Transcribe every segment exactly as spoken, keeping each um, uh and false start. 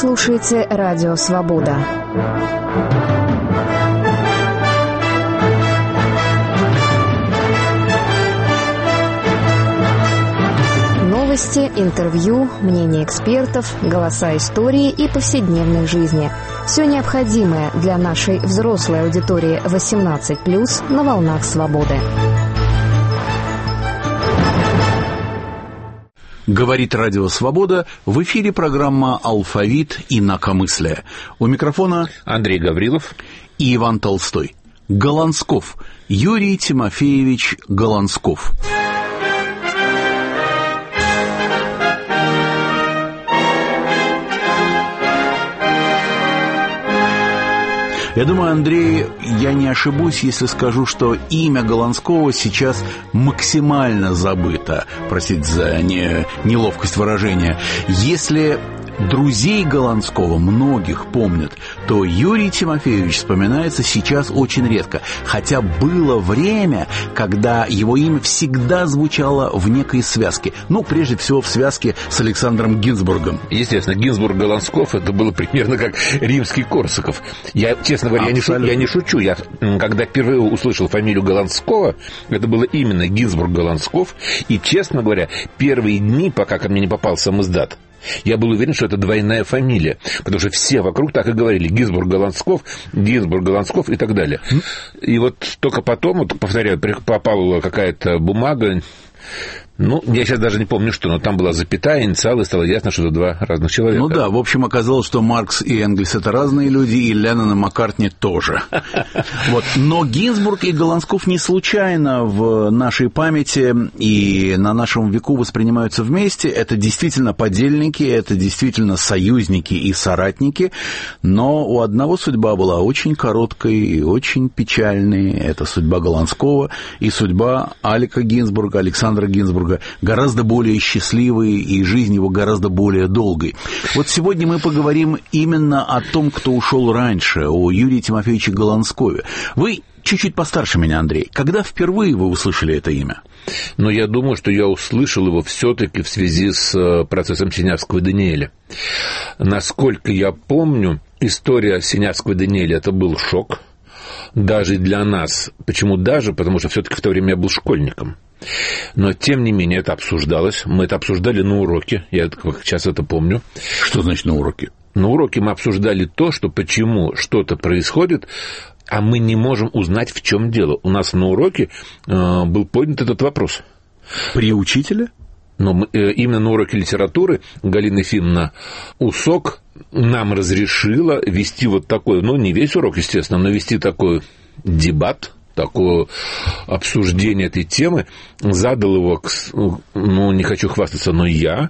слушаете Радио Свобода. Новости, интервью, мнения экспертов, голоса истории и повседневной жизни. Все необходимое для нашей взрослой аудитории восемнадцать плюс на волнах свободы. Говорит Радио Свобода, в эфире программа «Алфавит. Инакомыслие». У микрофона Андрей Гаврилов и Иван Толстой. Голансков. Юрий Тимофеевич Голансков. Я думаю, Андрей, я не ошибусь, если скажу, что имя Голанского сейчас максимально забыто. Простите за не, неловкость выражения. Если друзей Голанского многих помнят, то Юрий Тимофеевич вспоминается сейчас очень редко. Хотя было время, когда его имя всегда звучало в некой связке. Ну, прежде всего, в связке с Александром Гинзбургом. Естественно, Гинзбург-Голансков — это было примерно как римский Корсаков. Я, честно говоря, я не, шу, я не шучу. Я, когда впервые услышал фамилию Голанского, это было именно Гинзбург-Голансков. И, честно говоря, первые дни, пока ко мне не попал самиздат, я был уверен, что это двойная фамилия, потому что все вокруг так и говорили: Гинзбург-Голансков, Гинзбург-Голансков и так далее. И вот только потом, вот, повторяю, попала какая-то бумага, ну, я сейчас даже не помню, что, но там была запятая, инициалы, и стало ясно, что это два разных человека. Ну да, в общем, оказалось, что Маркс и Энгельс — это разные люди, и Леннон и Маккартни тоже. Вот. Но Гинзбург и Голансков не случайно в нашей памяти и на нашем веку воспринимаются вместе. Это действительно подельники, это действительно союзники и соратники, но у одного судьба была очень короткой и очень печальной. Это судьба Голанского и судьба Алика Гинзбурга, Александра Гинзбурга, гораздо более счастливый, и жизнь его гораздо более долгой. Вот сегодня мы поговорим именно о том, кто ушел раньше, о Юрии Тимофеевиче Голанскове. Вы чуть-чуть постарше меня, Андрей. Когда впервые вы услышали это имя? Но я думаю, что я услышал его все-таки в связи с процессом Синявского и Даниэля. Насколько я помню, история Синявского и Даниэля — это был шок. Даже для нас. Почему даже? Потому что все-таки в то время я был школьником. Но, тем не менее, это обсуждалось. Мы это обсуждали на уроке. Я как сейчас это помню. Что значит на уроке? На уроке мы обсуждали то, что почему что-то происходит, а мы не можем узнать, в чем дело. У нас на уроке э, был поднят этот вопрос. При учителе? Но мы, э, именно на уроке литературы Галина Ефимовна Усок нам разрешила вести вот такой, ну, не весь урок, естественно, но вести такой дебат, такое обсуждение этой темы. Задал его, ну, не хочу хвастаться, но я.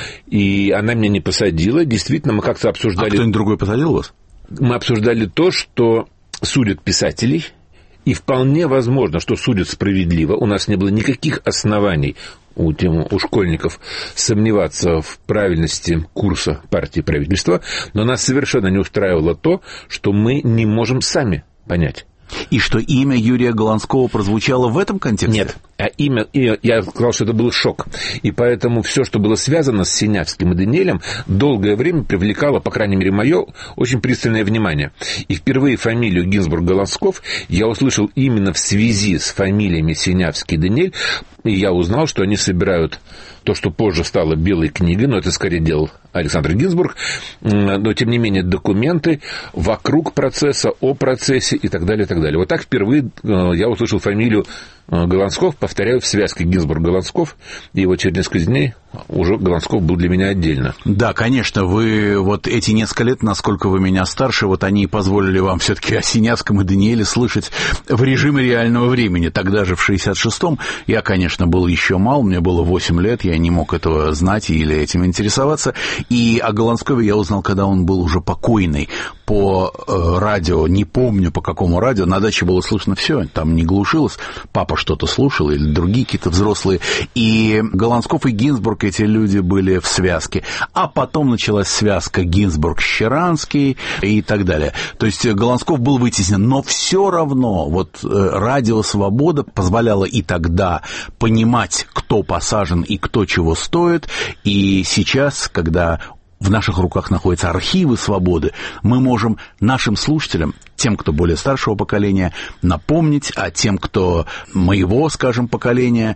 И она меня не посадила. Действительно, мы как-то обсуждали... А кто-нибудь другой посадил вас? Мы обсуждали то, что судят писателей. И вполне возможно, что судят справедливо. У нас не было никаких оснований у, тем, у школьников сомневаться в правильности курса партии правительства. Но нас совершенно не устраивало то, что мы не можем сами понять. И что имя Юрия Голанского прозвучало в этом контексте? Нет, а имя, я сказал, что это был шок. И поэтому все, что было связано с Синявским и Даниэлем, долгое время привлекало, по крайней мере, мое очень пристальное внимание. И впервые фамилию Гинзбург-Голансков я услышал именно в связи с фамилиями Синявский и Даниэль. И я узнал, что они собирают то, что позже стало белой книгой, но это скорее делал Александр Гинзбург, но, тем не менее, документы вокруг процесса, о процессе и так далее, и так далее. Вот так впервые я услышал фамилию Голансков, повторяю, в связке Гинзбург-Голансков, и вот через несколько дней уже Голансков был для меня отдельно. Да, конечно, вы вот эти несколько лет, насколько вы меня старше, вот они позволили вам все-таки о Синявском и Даниэле слышать в режиме реального времени. Тогда же в шестьдесят шестом я, конечно, был еще мал, мне было восемь лет, я не мог этого знать или этим интересоваться, и о Голанскове я узнал, когда он был уже покойный. По э, радио, не помню по какому радио, на даче было слышно все, там не глушилось, папа что-то слушал или другие какие-то взрослые, и Голансков и Гинзбург, эти люди были в связке, а потом началась связка Гинзбург-Щеранский и так далее. То есть Голансков был вытеснен, но все равно вот радио «Свобода» позволяло и тогда понимать, кто посажен и кто чего стоит, и сейчас, когда в наших руках находятся архивы «Свободы», мы можем нашим слушателям, тем, кто более старшего поколения, напомнить, а тем, кто моего, скажем, поколения,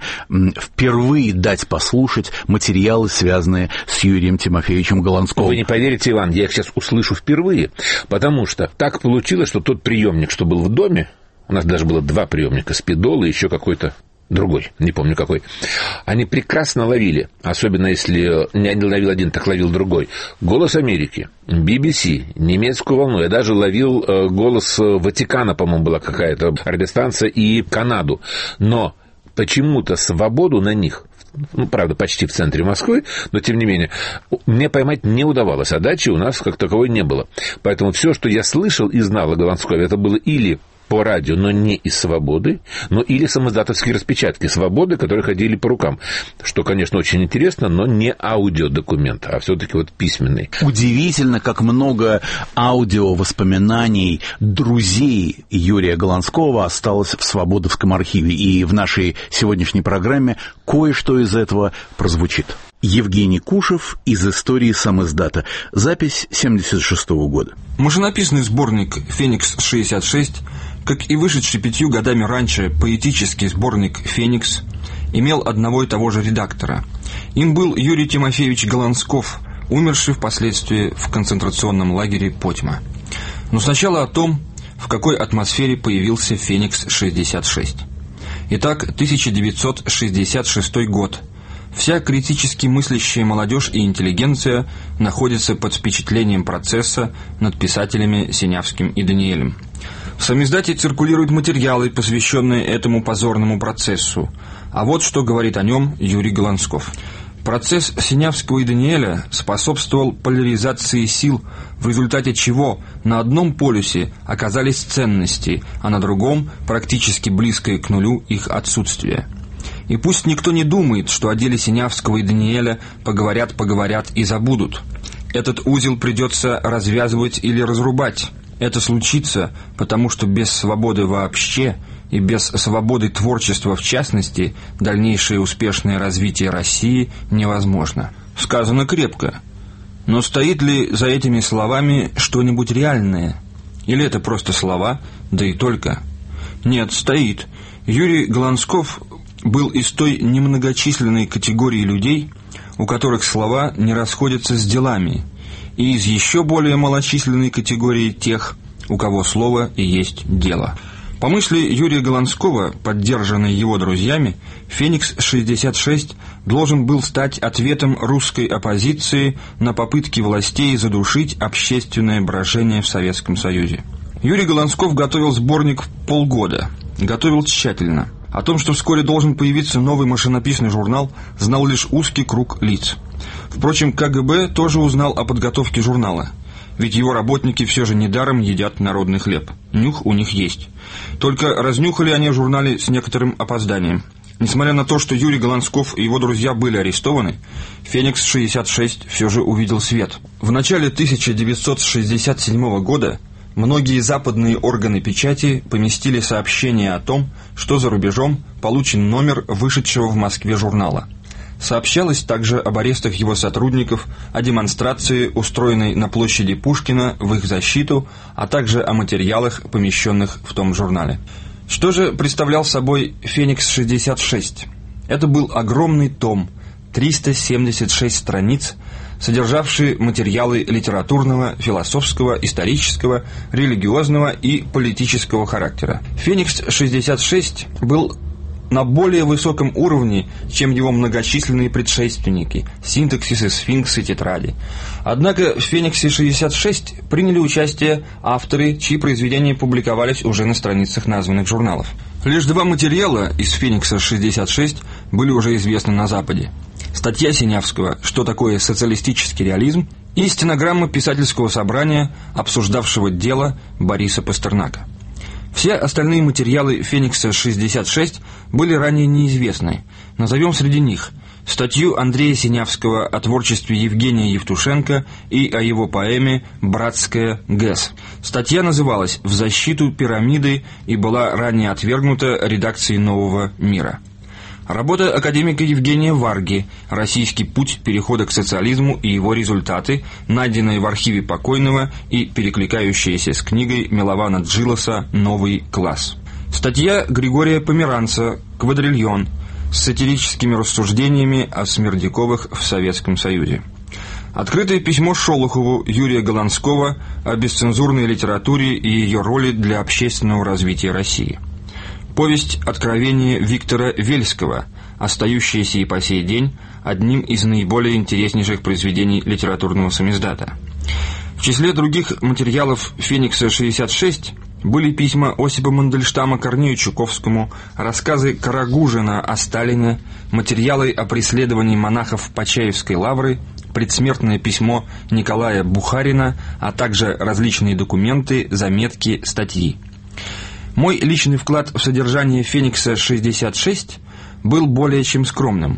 впервые дать послушать материалы, связанные с Юрием Тимофеевичем Голландсковым. Вы не поверите, Иван, я их сейчас услышу впервые, потому что так получилось, что тот приемник, что был в доме, у нас даже было два приемника, Спидол и еще какой-то другой, не помню какой, они прекрасно ловили, особенно если не ловил один, так ловил другой, «Голос Америки», би би си, немецкую волну, я даже ловил э, «Голос Ватикана», по-моему, была какая-то радиостанция, и Канаду, но почему-то «Свободу» на них, ну, правда, почти в центре Москвы, но, тем не менее, мне поймать не удавалось, а дачи у нас как таковой не было, поэтому все, что я слышал и знал о Голландскове, это было или по радио, но не из «Свободы», но или самоиздатовские распечатки «Свободы», которые ходили по рукам. Что, конечно, очень интересно, но не аудиодокумент, а все-таки вот письменный. Удивительно, как много аудиовоспоминаний друзей Юрия Голландского осталось в Свободовском архиве. И в нашей сегодняшней программе кое-что из этого прозвучит. Евгений Кушев из истории самиздата. Запись семьдесят шестого года. Машинописный сборник «Феникс-шестьдесят шесть», как и вышедший пятью годами раньше поэтический сборник «Феникс», имел одного и того же редактора. Им был Юрий Тимофеевич Голландсков, умерший впоследствии в концентрационном лагере Потьма. Но сначала о том, в какой атмосфере появился «Феникс-шестьдесят шесть». Итак, тысяча девятьсот шестьдесят шестой год. Вся критически мыслящая молодежь и интеллигенция находятся под впечатлением процесса над писателями Синявским и Даниэлем. В самиздате циркулируют материалы, посвященные этому позорному процессу. А вот что говорит о нем Юрий Голландсков. Процесс Синявского и Даниэля способствовал поляризации сил, в результате чего на одном полюсе оказались ценности, а на другом практически близкое к нулю их отсутствие. И пусть никто не думает, что о деле Синявского и Даниэля поговорят-поговорят и забудут. Этот узел придется развязывать или разрубать. Это случится, потому что без свободы вообще и без свободы творчества в частности дальнейшее успешное развитие России невозможно. Сказано крепко. Но стоит ли за этими словами что-нибудь реальное? Или это просто слова, да и только? Нет, стоит. Юрий Голландсков был из той немногочисленной категории людей, у которых слова не расходятся с делами, и из еще более малочисленной категории тех, у кого слово и есть дело. По мысли Юрия Голландского, поддержанной его друзьями, «Феникс-шестьдесят шесть» должен был стать ответом русской оппозиции на попытки властей задушить общественное брожение в Советском Союзе. Юрий Голландсков готовил сборник полгода, готовил тщательно. О том, что вскоре должен появиться новый машинописный журнал, знал лишь узкий круг лиц. Впрочем, ка гэ бэ тоже узнал о подготовке журнала. Ведь его работники все же недаром едят народный хлеб. Нюх у них есть. Только разнюхали они о журнале с некоторым опозданием. Несмотря на то, что Юрий Голландсков и его друзья были арестованы, «Феникс-шестьдесят шесть» все же увидел свет. В начале тысяча девятьсот шестьдесят седьмого года многие западные органы печати поместили сообщение о том, что за рубежом получен номер вышедшего в Москве журнала. Сообщалось также об арестах его сотрудников, о демонстрации, устроенной на площади Пушкина в их защиту, а также о материалах, помещенных в том журнале. Что же представлял собой «Феникс-шестьдесят шесть»? Это был огромный том, триста семьдесят шесть страниц, содержавший материалы литературного, философского, исторического, религиозного и политического характера. «Феникс-шестьдесят шесть» был на более высоком уровне, чем его многочисленные предшественники, синтаксисы, сфинксы, тетради. Однако в «Фениксе-шестьдесят шесть» приняли участие авторы, чьи произведения публиковались уже на страницах названных журналов. Лишь два материала из «Феникса-шестьдесят шесть» были уже известны на Западе. Статья Синявского «Что такое социалистический реализм» и стенограмма писательского собрания, обсуждавшего дело Бориса Пастернака. Все остальные материалы «Феникса-шестьдесят шесть» были ранее неизвестны. Назовем среди них статью Андрея Синявского о творчестве Евгения Евтушенко и о его поэме «Братская ГЭС». Статья называлась «В защиту пирамиды» и была ранее отвергнута редакцией «Нового мира». Работа академика Евгения Варги «Российский путь перехода к социализму и его результаты», найденная в архиве покойного и перекликающаяся с книгой Милована Джилоса «Новый класс». Статья Григория Померанца «Квадрильон» с сатирическими рассуждениями о Смердяковых в Советском Союзе. Открытое письмо Шолохову Юрия Голландского о бесцензурной литературе и ее роли для общественного развития России. Повесть «Откровение» Виктора Вельского, остающаяся и по сей день одним из наиболее интереснейших произведений литературного самиздата. В числе других материалов «Феникса шестьдесят шесть» были письма Осипа Мандельштама Корнею Чуковскому, рассказы Карагужина о Сталине, материалы о преследовании монахов Почаевской лавры, предсмертное письмо Николая Бухарина, а также различные документы, заметки, статьи. Мой личный вклад в содержание «Феникса шестьдесят шесть» был более чем скромным.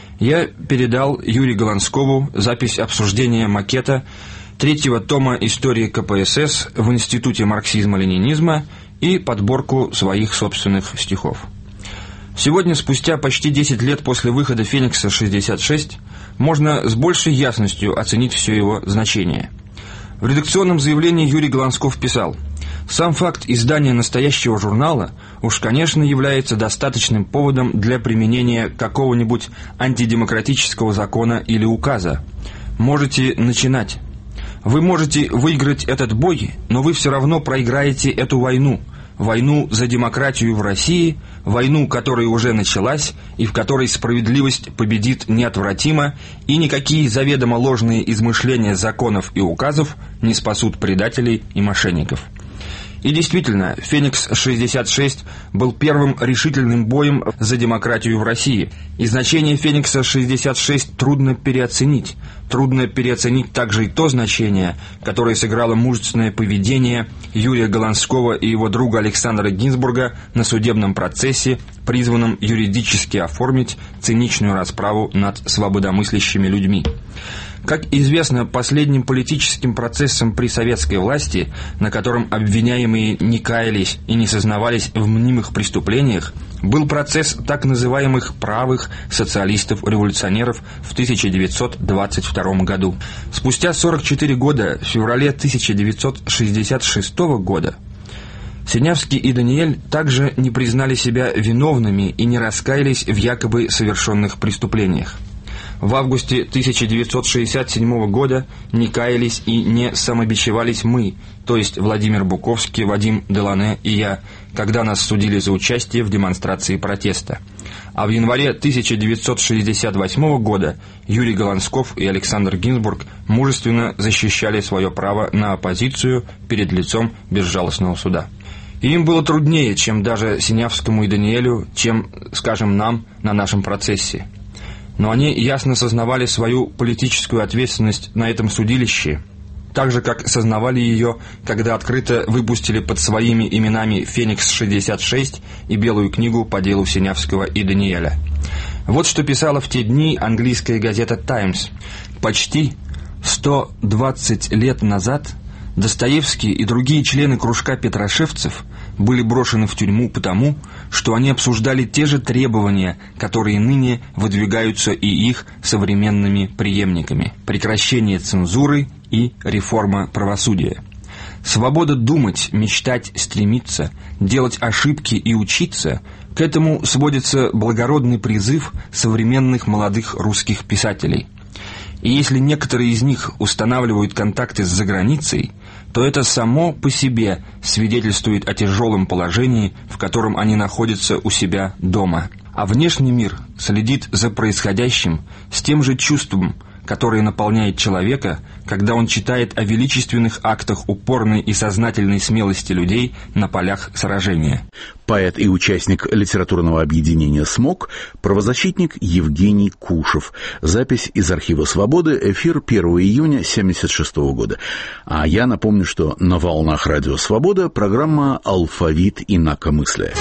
Я передал Юрию Голландскову запись обсуждения макета третьего тома истории ка пэ эс эс в Институте марксизма-ленинизма и подборку своих собственных стихов. Сегодня, спустя почти десять лет после выхода «Феникса шестьдесят шесть», можно с большей ясностью оценить все его значение. В редакционном заявлении Юрий Голландсков писал: «Сам факт издания настоящего журнала уж, конечно, является достаточным поводом для применения какого-нибудь антидемократического закона или указа. Можете начинать. Вы можете выиграть этот бой, но вы все равно проиграете эту войну, войну за демократию в России, войну, которая уже началась и в которой справедливость победит неотвратимо, и никакие заведомо ложные измышления законов и указов не спасут предателей и мошенников». И действительно, «Феникс шестьдесят шесть» был первым решительным боем за демократию в России. И значение «Феникса шестьдесят шесть» трудно переоценить. Трудно переоценить также и то значение, которое сыграло мужественное поведение Юрия Голландского и его друга Александра Гинзбурга на судебном процессе, призванном юридически оформить циничную расправу над свободомыслящими людьми. Как известно, последним политическим процессом при советской власти, на котором обвиняемые не каялись и не сознавались в мнимых преступлениях, был процесс так называемых правых социалистов-революционеров в тысяча девятьсот двадцать втором году. Спустя сорок четыре года, в феврале тысяча девятьсот шестьдесят шестого года, Синявский и Даниэль также не признали себя виновными и не раскаялись в якобы совершенных преступлениях. В августе тысяча девятьсот шестьдесят седьмого года не каялись и не самобичевались мы, то есть Владимир Буковский, Вадим Делане и я, когда нас судили за участие в демонстрации протеста. А в январе тысяча девятьсот шестьдесят восьмого года Юрий Голландсков и Александр Гинзбург мужественно защищали свое право на оппозицию перед лицом безжалостного суда. И им было труднее, чем даже Синявскому и Даниэлю, чем, скажем, нам на нашем процессе. Но они ясно сознавали свою политическую ответственность на этом судилище, так же, как сознавали ее, когда открыто выпустили под своими именами «Феникс шестьдесят шесть» и «Белую книгу» по делу Синявского и Даниэля. Вот что писала в те дни английская газета «Таймс». Почти сто двадцать лет назад Достоевский и другие члены кружка петрошевцев были брошены в тюрьму потому, что они обсуждали те же требования, которые ныне выдвигаются и их современными преемниками: прекращение цензуры и реформа правосудия. Свобода думать, мечтать, стремиться, делать ошибки и учиться — к этому сводится благородный призыв современных молодых русских писателей. И если некоторые из них устанавливают контакты с заграницей, то это само по себе свидетельствует о тяжелом положении, в котором они находятся у себя дома. А внешний мир следит за происходящим с тем же чувством, которое наполняет человека, когда он читает о величественных актах упорной и сознательной смелости людей на полях сражения. Поэт и участник литературного объединения «СМОК», правозащитник Евгений Кушев. Запись из архива «Свободы», эфир первого июня семьдесят шестого года. А я напомню, что на волнах радио «Свобода» программа «Алфавит инакомыслия».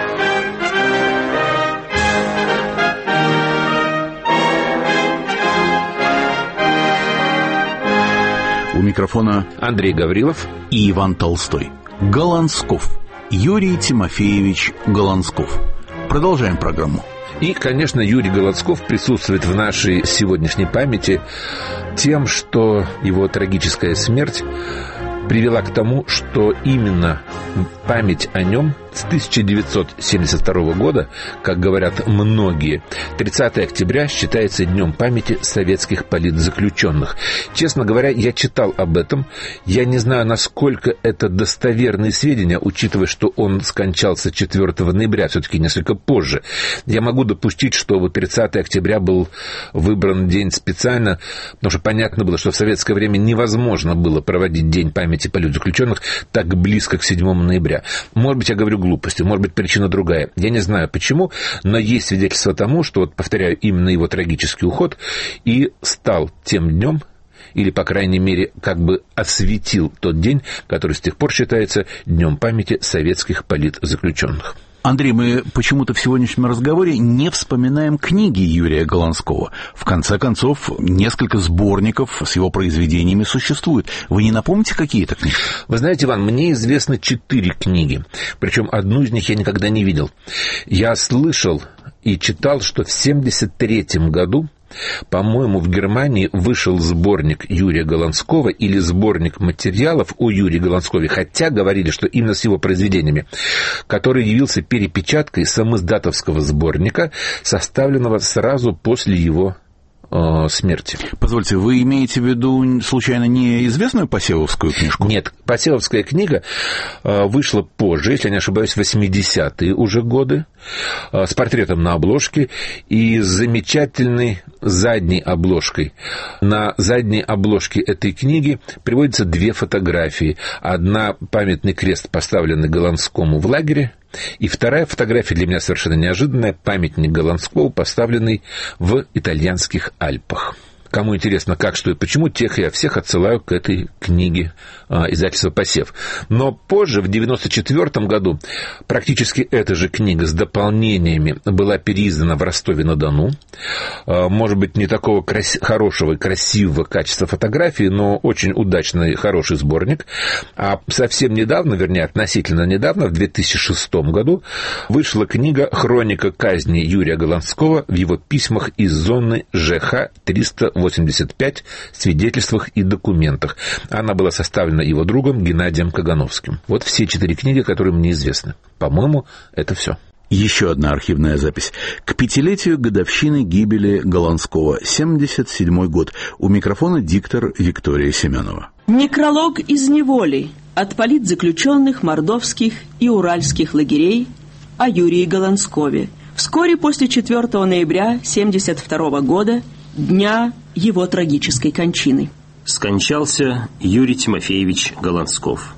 У микрофона Андрей Гаврилов и Иван Толстой. Голландсков. Юрий Тимофеевич Голландсков. Продолжаем программу. И, конечно, Юрий Голодсков присутствует в нашей сегодняшней памяти тем, что его трагическая смерть привела к тому, что именно память о нем с тысяча девятьсот семьдесят второго года, как говорят многие, тридцатое октября считается днем памяти советских политзаключенных. Честно говоря, я читал об этом. Я не знаю, насколько это достоверные сведения, учитывая, что он скончался четвёртого ноября, все-таки несколько позже. Я могу допустить, что вот тридцатое октября был выбран день специально, потому что понятно было, что в советское время невозможно было проводить день памяти политзаключенных так близко к седьмому ноября. Может быть, я говорю глупости, может быть, причина другая. Я не знаю почему, но есть свидетельство тому, что, вот, повторяю, именно его трагический уход и стал тем днем, или, по крайней мере, как бы осветил тот день, который с тех пор считается днем памяти советских политзаключенных. Андрей, мы почему-то в сегодняшнем разговоре не вспоминаем книги Юрия Голодского. В конце концов, несколько сборников с его произведениями существует. Вы не напомните, какие это книги? Вы знаете, Иван, мне известны четыре книги. Причем одну из них я никогда не видел. Я слышал и читал, что в семьдесят третьем году, по-моему, в Германии вышел сборник Юрия Голодского или сборник материалов о Юрии Голодскове, хотя говорили, что именно с его произведениями, который явился перепечаткой самиздатовского сборника, составленного сразу после его э, смерти. Позвольте, вы имеете в виду, случайно, неизвестную Посевовскую книжку? Нет, Посевовская книга э, вышла позже, если не ошибаюсь, в восьмидесятые уже годы, э, с портретом на обложке и с замечательной задней обложкой. На задней обложке этой книги приводятся две фотографии. Одна — памятный крест, поставленный Голодскому в лагере, и вторая фотография, для меня совершенно неожиданная, памятник Голодскому, поставленный в итальянских Альпах. Кому интересно, как, что и почему, тех я всех отсылаю к этой книге а, издательства «Посев». Но позже, в девяносто четвёртом году, практически эта же книга с дополнениями была переиздана в Ростове-на-Дону. А, может быть, не такого крас... хорошего и красивого качества фотографии, но очень удачный и хороший сборник. А совсем недавно, вернее, относительно недавно, в две тысячи шестом году, вышла книга «Хроника казни Юрия Голодского в его письмах из зоны ЖХ триста восемьдесят пять, свидетельствах и документах». Она была составлена его другом Геннадием Кагановским. Вот все четыре книги, которые мне известны. По-моему, это все. Еще одна архивная запись. К пятилетию годовщины гибели Голодского. семьдесят седьмой год. У микрофона диктор Виктория Семенова. Некролог из неволи от политзаключенных мордовских и уральских лагерей о Юрии Голодскове. Вскоре после четвёртого ноября семьдесят второго года, дня его трагической кончины. Скончался Юрий Тимофеевич Голодсков.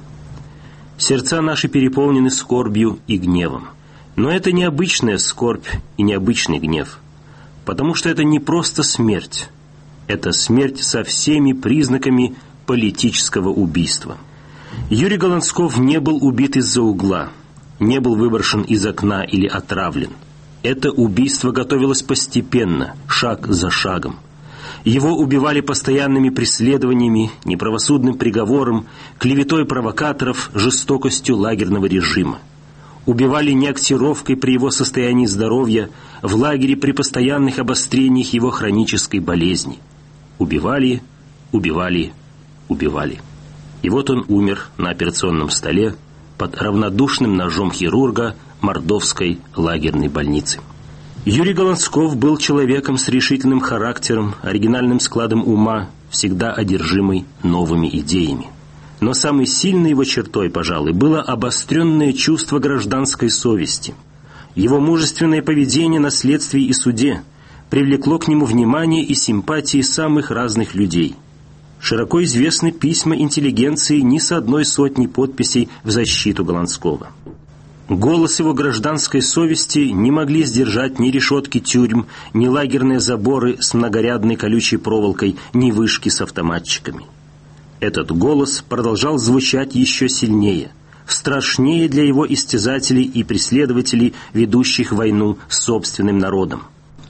Сердца наши переполнены скорбью и гневом. Но это необычная скорбь и необычный гнев, потому что это не просто смерть. Это смерть со всеми признаками политического убийства. Юрий Голодсков не был убит из-за угла, не был выброшен из окна или отравлен. Это убийство готовилось постепенно, шаг за шагом. Его убивали постоянными преследованиями, неправосудным приговором, клеветой провокаторов, жестокостью лагерного режима. Убивали неактировкой при его состоянии здоровья, в лагере при постоянных обострениях его хронической болезни. Убивали, убивали, убивали. И вот он умер на операционном столе под равнодушным ножом хирурга Мордовской лагерной больницы. Юрий Голодсков был человеком с решительным характером, оригинальным складом ума, всегда одержимый новыми идеями. Но самой сильной его чертой, пожалуй, было обостренное чувство гражданской совести. Его мужественное поведение на следствии и суде привлекло к нему внимание и симпатии самых разных людей. Широко известны письма интеллигенции не с одной сотни подписей в защиту Голодского. Голос его гражданской совести не могли сдержать ни решетки тюрьм, ни лагерные заборы с многорядной колючей проволокой, ни вышки с автоматчиками. Этот голос продолжал звучать еще сильнее, страшнее для его истязателей и преследователей, ведущих войну с собственным народом.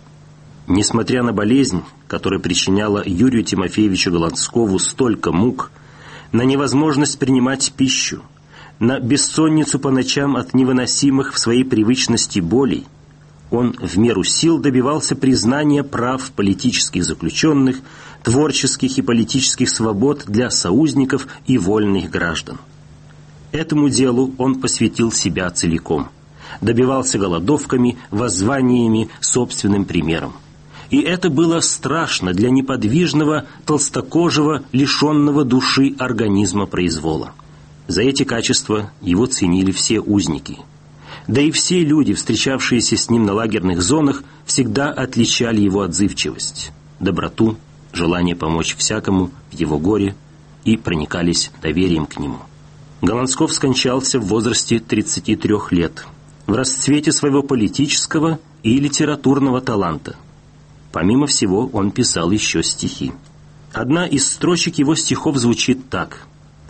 Несмотря на болезнь, которая причиняла Юрию Тимофеевичу Голодскову столько мук, на невозможность принимать пищу, на бессонницу по ночам от невыносимых в своей привычности болей, Он в меру сил добивался признания прав политических заключенных, творческих и политических свобод для союзников и вольных граждан. Этому делу он посвятил себя целиком. Добивался голодовками, воззваниями, собственным примером. И это было страшно для неподвижного, толстокожего, лишенного души организма произвола. За эти качества его ценили все узники. Да и все люди, встречавшиеся с ним на лагерных зонах, всегда отличали его отзывчивость, доброту, желание помочь всякому в его горе и проникались доверием к нему. Голландсков скончался в возрасте тридцати трёх лет, в расцвете своего политического и литературного таланта. Помимо всего, он писал еще стихи. Одна из строчек его стихов звучит так: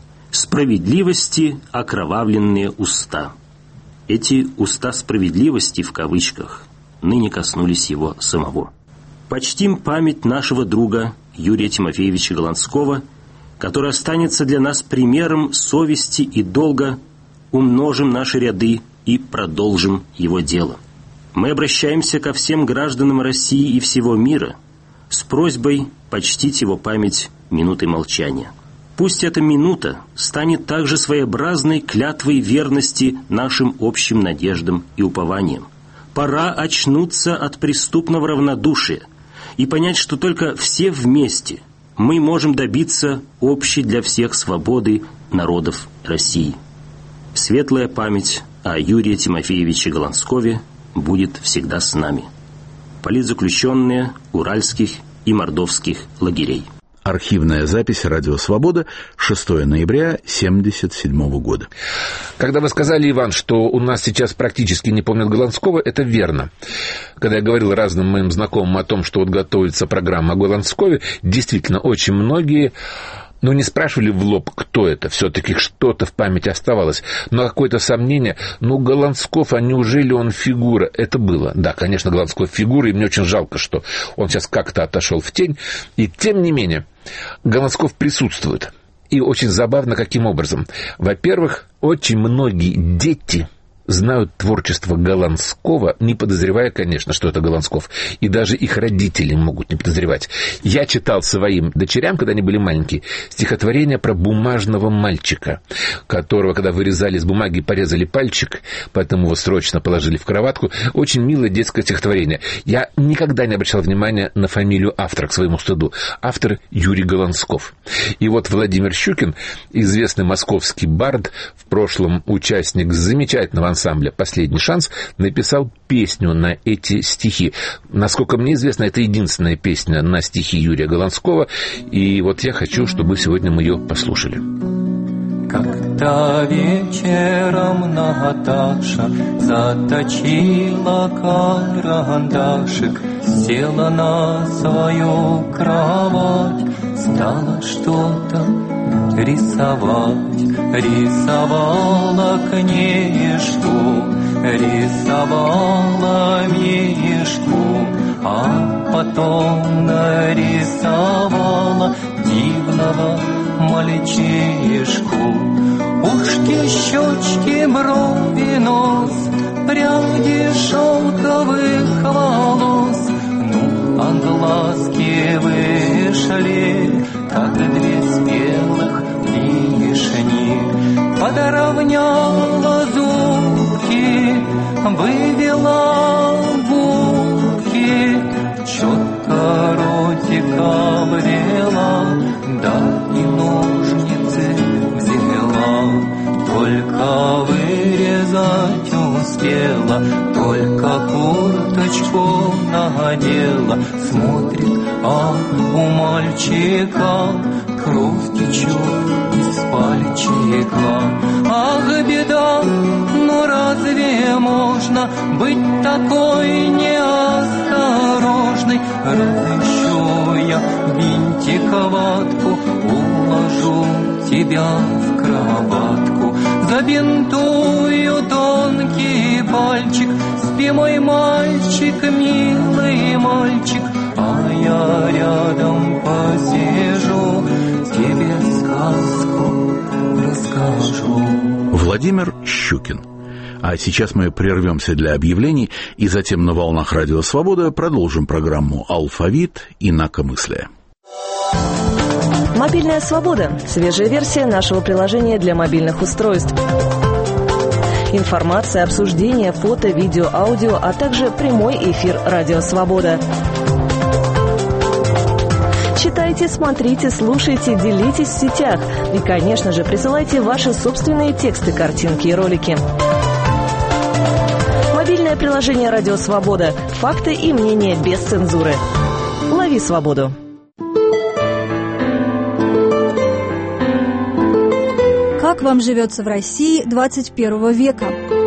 «Справедливости окровавленные уста». Эти «уста справедливости» в кавычках ныне коснулись его самого. Почтим память нашего друга Юрия Тимофеевича Голландского, который останется для нас примером совести и долга, умножим наши ряды и продолжим его дело. Мы обращаемся ко всем гражданам России и всего мира с просьбой почтить его память минутой молчания. Пусть эта минута станет также своеобразной клятвой верности нашим общим надеждам и упованиям. Пора очнуться от преступного равнодушия и понять, что только все вместе мы можем добиться общей для всех свободы народов России. Светлая память о Юрии Тимофеевиче Голландскове будет всегда с нами. Политзаключенные уральских и мордовских лагерей. Архивная запись «Радио Свобода», шестого ноября семьдесят седьмого года. Когда вы сказали, Иван, что у нас сейчас практически не помнят Голландского, это верно. Когда я говорил разным моим знакомым о том, что вот готовится программа о Голландскове, действительно, очень многие... Ну, не спрашивали в лоб, кто это, все-таки что-то в памяти оставалось, но какое-то сомнение, ну, Голландсков, а неужели он фигура? Это было. Да, конечно, Голландсков фигура, и мне очень жалко, что он сейчас как-то отошел в тень, и тем не менее, Голландсков присутствует. И очень забавно, каким образом. Во-первых, очень многие дети знают творчество Голландского, не подозревая, конечно, что это Голландсков. И даже их родители могут не подозревать. Я читал своим дочерям, когда они были маленькие, стихотворение про бумажного мальчика, которого, когда вырезали из бумаги, порезали пальчик, поэтому его срочно положили в кроватку. Очень милое детское стихотворение. Я никогда не обращал внимания на фамилию автора, к своему стыду. Автор Юрий Голландсков. И вот Владимир Щукин, известный московский бард, в прошлом участник замечательного ансамбля «Последний шанс», написал песню на эти стихи. Насколько мне известно, это единственная песня на стихи Юрия Голландского, и вот я хочу, чтобы сегодня мы ее послушали. Как-то вечером Наташа заточила карандашик, села на свою кровать, стала что-то рисовать. Рисовала книжку, рисовала мишку, а потом нарисовала дивного мальчишку. Ушки, щечки, брови, нос, пряди шелковых волос, ну, а глазки вышли, как две спелых вишни. Подровняла зубки, вывела губки, четко ротика брела, да и ножницы взяла. Только вырезать успела, только курточку надела. Смотрит, а у мальчика кровь течет из пальчика. Ах, беда, ну разве можно быть такой неосторожной? Разыщу я винтик, ватку, уложу тебя в кроватку, забинтую тонкий пальчик. Спи, мой мальчик, милый мальчик, а я рядом посижу, тебе сказку расскажу. Владимир Щукин. А сейчас мы прервемся для объявлений и затем на волнах Радио Свобода продолжим программу «Алфавит. Инакомыслие». Мобильная свобода. Свежая версия нашего приложения для мобильных устройств. Информация, обсуждение, фото, видео, аудио, а также прямой эфир «Радио Свобода». Читайте, смотрите, слушайте, делитесь в сетях. И, конечно же, присылайте ваши собственные тексты, картинки и ролики. Мобильное приложение «Радио Свобода». Факты и мнения без цензуры. Лови свободу. Как вам живется в России двадцать первого века?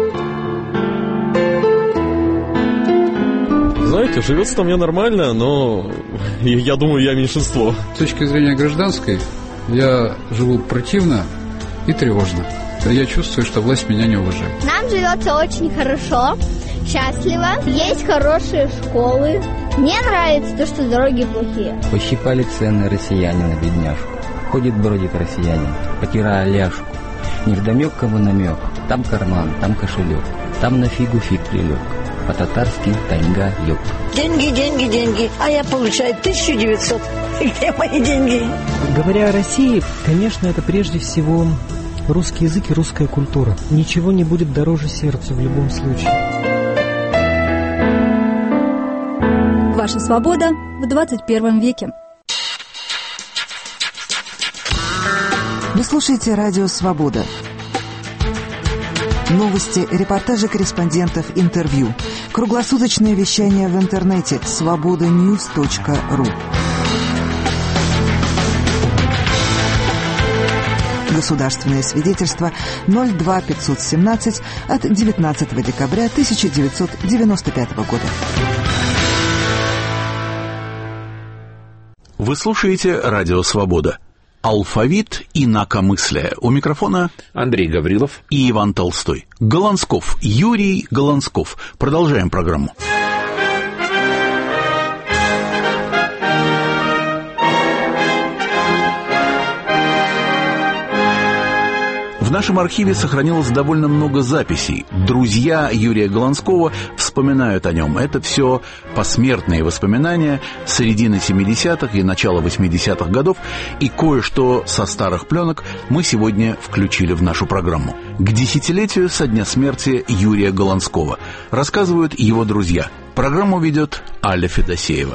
Знаете, живется-то мне нормально, но я думаю, я меньшинство. С точки зрения гражданской, я живу противно и тревожно. Я чувствую, что власть меня не уважает. Нам живется очень хорошо, счастливо. Есть хорошие школы. Мне нравится то, что дороги плохие. Пощипали цены россияне на бедняжку. Ходит, бродит россиянин, потирая ляжку. Невдомек кому намек. Там карман, там кошелек. Там на фигу фиг прилег. По-татарски тайга ёк. Деньги, деньги, деньги. А я получаю тысяча девятьсот. Где мои деньги? Говоря о России, конечно, это прежде всего русский язык и русская культура. Ничего не будет дороже сердцу в любом случае. Ваша свобода в двадцать первом веке. Вы слушаете «Радио Свобода». Новости, репортажи корреспондентов, интервью. Круглосуточное вещание в интернете свобода ньюс точка ру. Государственное свидетельство ноль два пятьсот семнадцать от девятнадцатого декабря тысяча девятьсот девяносто пятого года. Вы слушаете «Радио Свобода». Алфавит инакомыслия. У микрофона Андрей Гаврилов и Иван Толстой. Голансков, Юрий Голансков. Продолжаем программу. В нашем архиве сохранилось довольно много записей. Друзья Юрия Голанского вспоминают о нем. Это все посмертные воспоминания середины семидесятых и начала восьмидесятых годов, и кое-что со старых пленок мы сегодня включили в нашу программу. К десятилетию со дня смерти Юрия Голанского рассказывают его друзья. Программу ведет Аля Федосеева.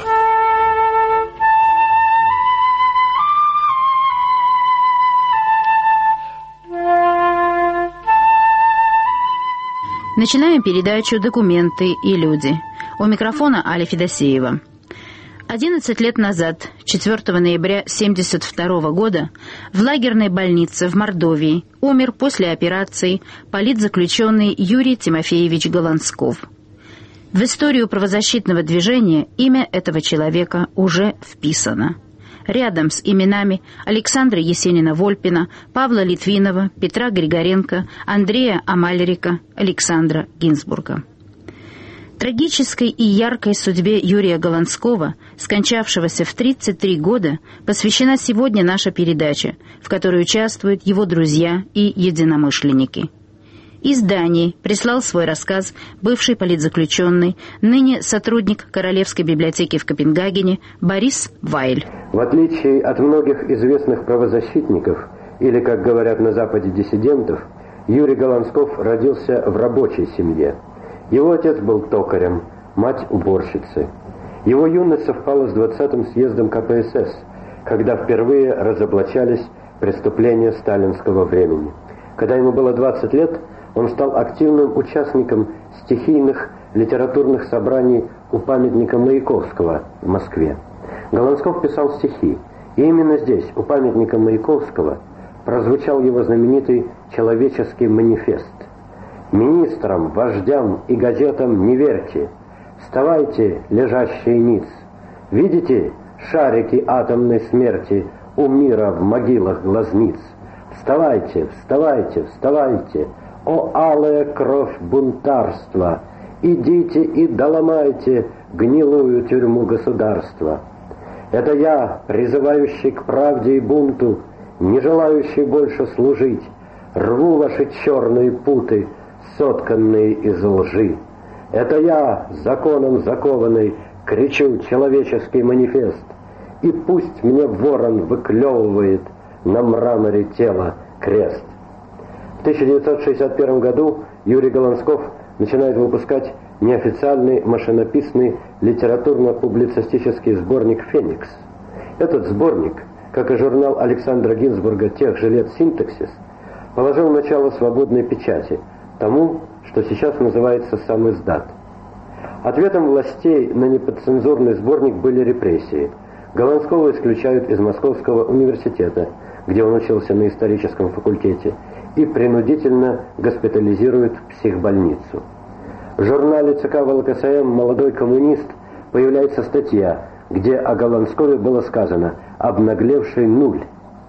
Начинаем передачу «Документы и люди». У микрофона Аля Федосеева. одиннадцать лет назад, четвёртого ноября семьдесят второго года, в лагерной больнице в Мордовии умер после операции политзаключенный Юрий Тимофеевич Голансков. В историю правозащитного движения имя этого человека уже вписано. Рядом с именами Александра Есенина-Вольпина, Павла Литвинова, Петра Григоренко, Андрея Амальрика, Александра Гинзбурга. Трагической и яркой судьбе Юрия Голанского, скончавшегося в тридцать три года, посвящена сегодня наша передача, в которой участвуют его друзья и единомышленники. Из Дании прислал свой рассказ бывший политзаключенный, ныне сотрудник Королевской библиотеки в Копенгагене Борис Вайль. В отличие от многих известных правозащитников, или, как говорят на Западе, диссидентов, Юрий Голансков родился в рабочей семье. Его отец был токарем, мать уборщицей. Его юность совпала с двадцатым съездом ка пэ эс эс, когда впервые разоблачались преступления сталинского времени. Когда ему было двадцать лет, он стал активным участником стихийных литературных собраний у памятника Маяковского в Москве. Голансков писал стихи, и именно здесь, у памятника Маяковского, прозвучал его знаменитый «Человеческий манифест». «Министрам, вождям и газетам не верьте, вставайте, лежащие ниц. Видите шарики атомной смерти у мира в могилах глазниц? Вставайте, вставайте, вставайте, о алая кровь бунтарства, идите и доломайте гнилую тюрьму государства. Это я, призывающий к правде и бунту, не желающий больше служить, рву ваши черные путы, сотканные из лжи. Это я, законом закованный, кричу человеческий манифест, и пусть мне ворон выклевывает на мраморе тела крест. В тысяча девятьсот шестьдесят первом году Юрий Голансков начинает выпускать неофициальный машинописный литературно-публицистический сборник «Феникс». Этот сборник, как и журнал Александра Гинзбурга тех же лет «Синтаксис», положил начало свободной печати, тому, что сейчас называется самиздат. Ответом властей на неподцензурный сборник были репрессии. Голанского исключают из Московского университета, где он учился на историческом факультете, и принудительно госпитализируют в психбольницу. В журнале ЦК ВЛКСМ «Молодой коммунист» появляется статья, где о Голанскове было сказано «обнаглевший нуль».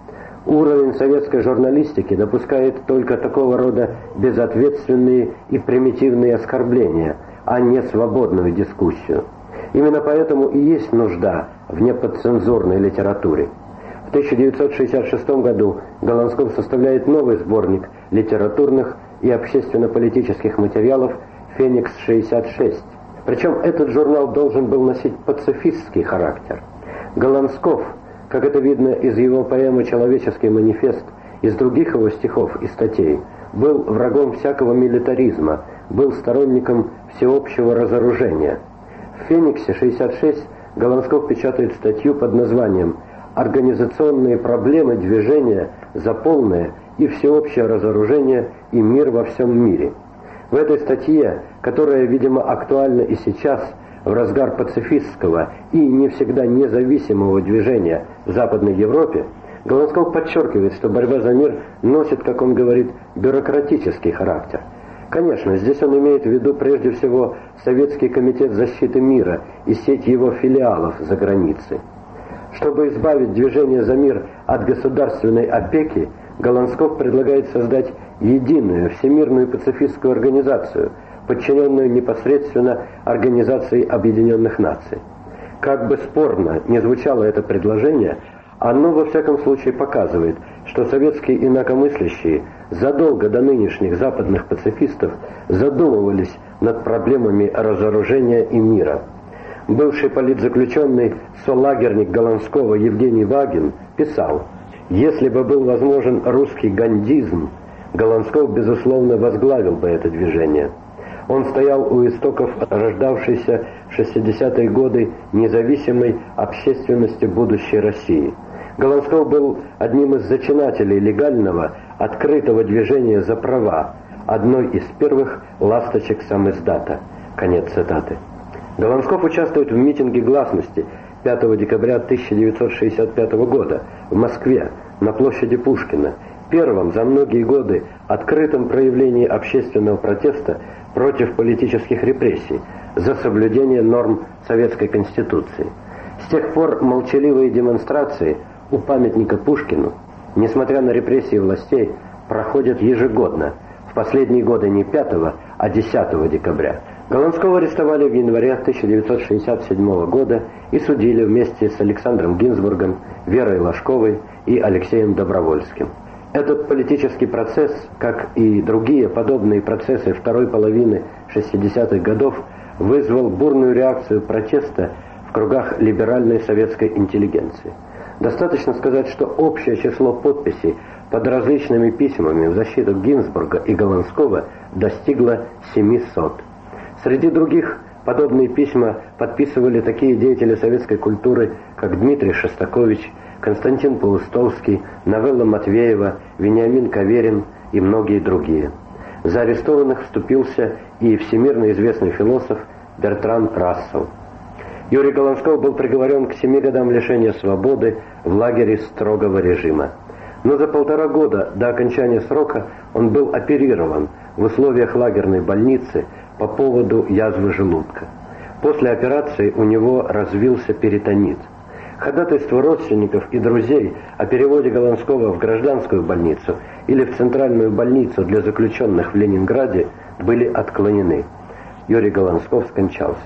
Уровень советской журналистики допускает только такого рода безответственные и примитивные оскорбления, а не свободную дискуссию. Именно поэтому и есть нужда в неподцензурной литературе. В тысяча девятьсот шестьдесят шестом году Голансков составляет новый сборник литературных и общественно-политических материалов «Феникс шестьдесят шесть». Причем этот журнал должен был носить пацифистский характер. Голансков, как это видно из его поэмы «Человеческий манифест», из других его стихов и статей, был врагом всякого милитаризма, был сторонником всеобщего разоружения. В «Фениксе шестьдесят шесть» Голансков печатает статью под названием «Организационные проблемы движения за полное и всеобщее разоружение и мир во всем мире». В этой статье, которая, видимо, актуальна и сейчас, в разгар пацифистского и не всегда независимого движения в Западной Европе, Голансков подчеркивает, что борьба за мир носит, как он говорит, бюрократический характер. Конечно, здесь он имеет в виду прежде всего Советский комитет защиты мира и сеть его филиалов за границей. Чтобы избавить движение за мир от государственной опеки, Голансков предлагает создать единую всемирную пацифистскую организацию, подчиненную непосредственно Организации Объединенных Наций. Как бы спорно ни звучало это предложение, оно во всяком случае показывает, что советские инакомыслящие задолго до нынешних западных пацифистов задумывались над проблемами разоружения и мира. Бывший политзаключенный солагерник Голанского Евгений Вагин писал: «Если бы был возможен русский гандизм, Голансков, безусловно, возглавил бы это движение». Он стоял у истоков рождавшейся в шестидесятые годы независимой общественности будущей России. Голансков был одним из зачинателей легального, открытого движения за права, одной из первых ласточек самиздата. Конец цитаты. Голансков участвует в митинге гласности пятого декабря тысяча девятьсот шестьдесят пятого года в Москве на площади Пушкина, первом за многие годы открытом проявлении общественного протеста против политических репрессий, за соблюдение норм Советской Конституции. С тех пор молчаливые демонстрации у памятника Пушкину, несмотря на репрессии властей, проходят ежегодно, в последние годы не пятого, а десятого декабря. Голанского арестовали в январе тысяча девятьсот шестьдесят седьмого года и судили вместе с Александром Гинзбургом, Верой Ложковой и Алексеем Добровольским. Этот политический процесс, как и другие подобные процессы второй половины шестидесятых годов, вызвал бурную реакцию протеста в кругах либеральной советской интеллигенции. Достаточно сказать, что общее число подписей под различными письмами в защиту Гинзбурга и Голанского достигло семисот. Среди других подобные письма подписывали такие деятели советской культуры, как Дмитрий Шостакович, Константин Паустовский, Новелла Матвеева, Вениамин Каверин и многие другие. За арестованных вступился и всемирно известный философ Бертран Рассел. Юрий Голансков был приговорен к семи годам лишения свободы в лагере строгого режима. Но за полтора года до окончания срока он был оперирован в условиях лагерной больницы по поводу язвы желудка. После операции у него развился перитонит. Ходатайства родственников и друзей о переводе Голанского в гражданскую больницу или в центральную больницу для заключенных в Ленинграде были отклонены. Юрий Голансков скончался.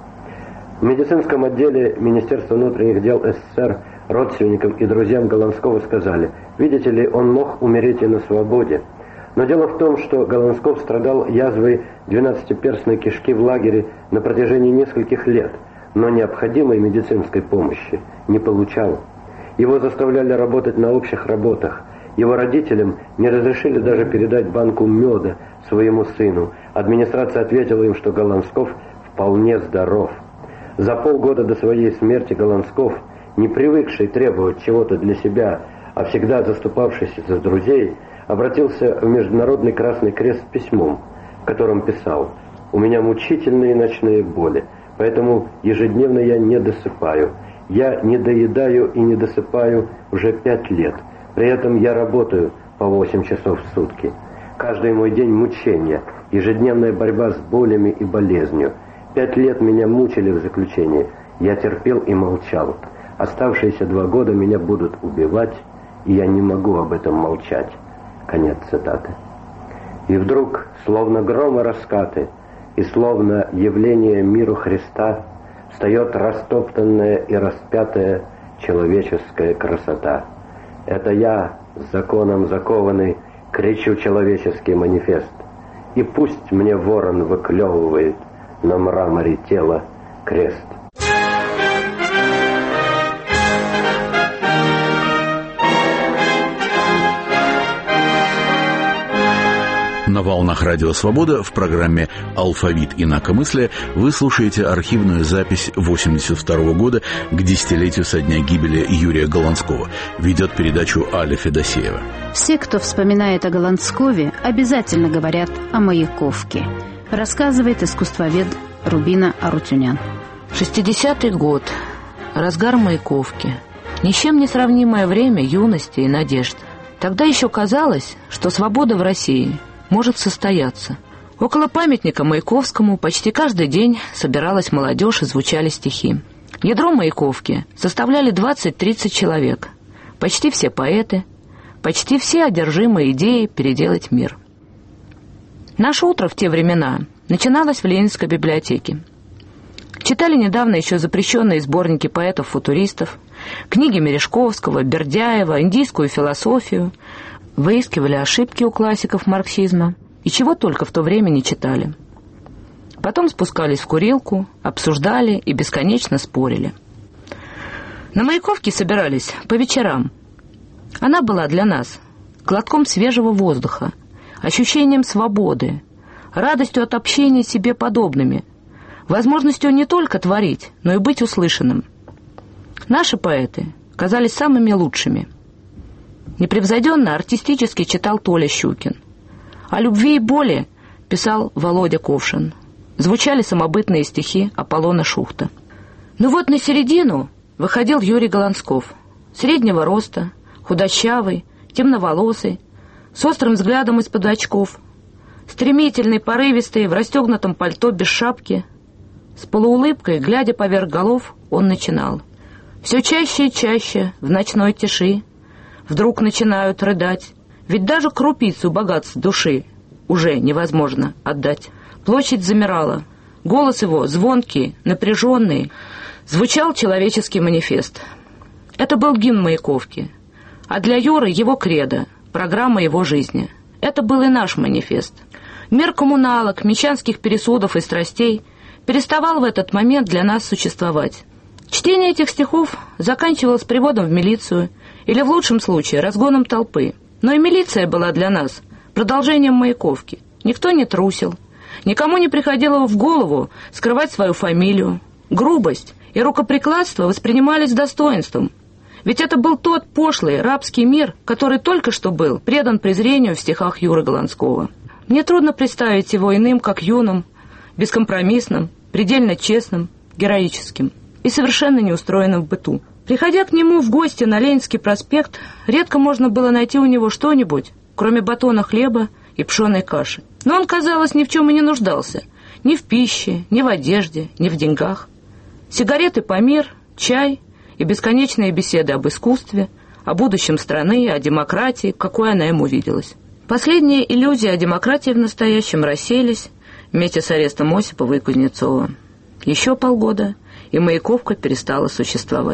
В медицинском отделе Министерства внутренних дел СССР родственникам и друзьям Голанского сказали: «Видите ли, он мог умереть и на свободе, Но дело в том, что Голландсков страдал язвой двенадцатиперстной кишки в лагере на протяжении нескольких лет, но необходимой медицинской помощи не получал. Его заставляли работать на общих работах. Его родителям не разрешили даже передать банку меда своему сыну. Администрация ответила им, что Голландсков вполне здоров. За полгода до своей смерти Голландсков, не привыкший требовать чего-то для себя, а всегда заступавшийся за друзей, обратился в Международный Красный Крест с письмом, в котором писал: «У меня мучительные ночные боли, поэтому ежедневно я не досыпаю. Я не доедаю и не досыпаю уже пять лет. При этом я работаю по восемь часов в сутки. Каждый мой день мучения, ежедневная борьба с болями и болезнью. Пять лет меня мучили в заключении. Я терпел и молчал. Оставшиеся два года меня будут убивать, и я не могу об этом молчать». Конец цитаты. И вдруг, словно гром и раскаты, и словно явление миру Христа, встает растоптанная и распятая человеческая красота. Это я, с законом закованный, кричу человеческий манифест. И пусть мне ворон выклевывает на мраморе тела крест. На волнах Радио Свобода в программе «Алфавит инакомыслия» вы слушаете архивную запись восемьдесят второго года к десятилетию со дня гибели Юрия Голландского. Ведет передачу Аля Федосеева. Все, кто вспоминает о Голландскове, обязательно говорят о Маяковке, рассказывает искусствовед Рубина Арутюнян. шестидесятый год. Разгар Маяковки. Ни с чем не сравнимое время юности и надежд. Тогда еще казалось, что свобода в России может состояться. Около памятника Маяковскому почти каждый день собиралась молодежь и звучали стихи. Ядро Маяковки составляли двадцать-тридцать человек. Почти все поэты, почти все одержимы идеей переделать мир. Наше утро в те времена начиналось в Ленинской библиотеке. Читали недавно еще запрещенные сборники поэтов-футуристов, книги Мережковского, Бердяева, индийскую философию, выискивали ошибки у классиков марксизма и чего только в то время не читали. Потом спускались в курилку, обсуждали и бесконечно спорили. На Маяковке собирались по вечерам. Она была для нас глотком свежего воздуха, ощущением свободы, радостью от общения с себе подобными, возможностью не только творить, но и быть услышанным. Наши поэты казались самыми лучшими. Непревзойденно артистически читал Толя Щукин. О любви и боли писал Володя Ковшин. Звучали самобытные стихи Аполлона Шухта. Ну вот на середину выходил Юрий Голландсков. Среднего роста, худощавый, темноволосый, с острым взглядом из-под очков, стремительный, порывистый, в расстегнутом пальто без шапки. С полуулыбкой, глядя поверх голов, он начинал. Все чаще и чаще в ночной тиши вдруг начинают рыдать, ведь даже крупицу богатств души уже невозможно отдать. Площадь замирала. Голос его, звонкий, напряженный, звучал человеческий манифест. Это был гимн Маяковки, а для Юры его кредо, программа его жизни. Это был и наш манифест. Мир коммуналок, мещанских пересудов и страстей переставал в этот момент для нас существовать. Чтение этих стихов заканчивалось приводом в милицию или, в лучшем случае, разгоном толпы. Но и милиция была для нас продолжением Маяковки. Никто не трусил, никому не приходило в голову скрывать свою фамилию. Грубость и рукоприкладство воспринимались с достоинством. Ведь это был тот пошлый рабский мир, который только что был предан презрению в стихах Юры Голландского. Мне трудно представить его иным, как юным, бескомпромиссным, предельно честным, героическим и совершенно неустроенным в быту. Приходя к нему в гости на Ленинский проспект, редко можно было найти у него что-нибудь, кроме батона хлеба и пшеной каши. Но он, казалось, ни в чем и не нуждался. Ни в пище, ни в одежде, ни в деньгах. Сигареты «Памир», чай и бесконечные беседы об искусстве, о будущем страны, о демократии, какой она ему виделась. Последние иллюзии о демократии в настоящем рассеялись вместе с арестом Осипова и Кузнецова. Еще полгода, и Маяковка перестала существовать.